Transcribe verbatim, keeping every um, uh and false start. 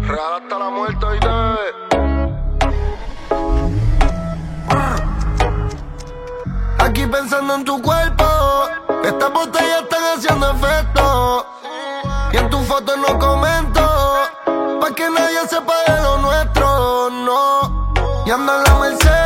Real hasta la muerte, oíste. Aquí pensando en tu cuerpo, estas botellas están haciendo efecto. Y en tu foto no comento, pa' que nadie sepa de lo nuestro, no. Y anda en la Mercedes